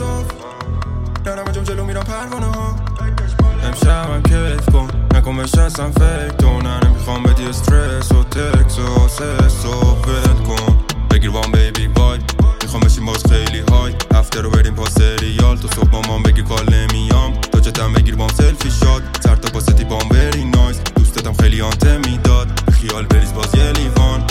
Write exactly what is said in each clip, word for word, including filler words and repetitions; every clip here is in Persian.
صاف نرم جم جلو میرم پروانه ها امشبم کیف کن نکن بشستم فکر تو نه نمیخوام بدی استرس و تکس و سس و ول کن بگیر وان بیبی وای میخوام بشیم باز خیلی های هفته رو بریم پا سریال تو صبح با من بگیر کال نمیام تو چتم بگیر بام سلفی شاد سر تا پاستی بام بری نایس دوستتم خیلی آنته میداد خیال بریز باز یه لیوان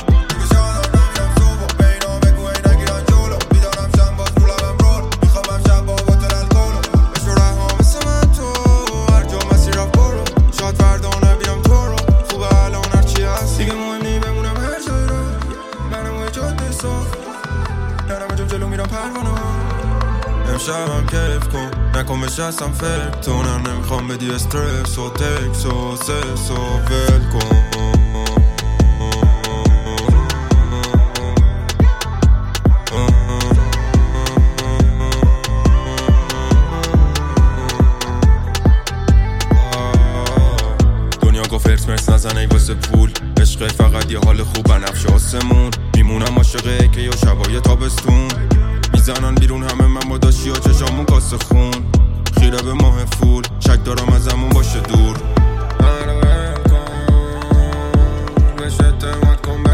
امشبم کیف کن نکن بشستم فکر تو نه نمیخوام بدی استرس و تکس و سس و ول کن دنیا گفت ارس مرس نزن ای واسه پول عشق فقط یه حال خوب بنفش آسمون میمونم عاشق که یا شبای تابستون میزنن بیرون همه من با داشتی ها چشامون کاسه خون خیره به ماه فول شک دارم ازمون باشه دور منو ول کن بهش اعتماد کن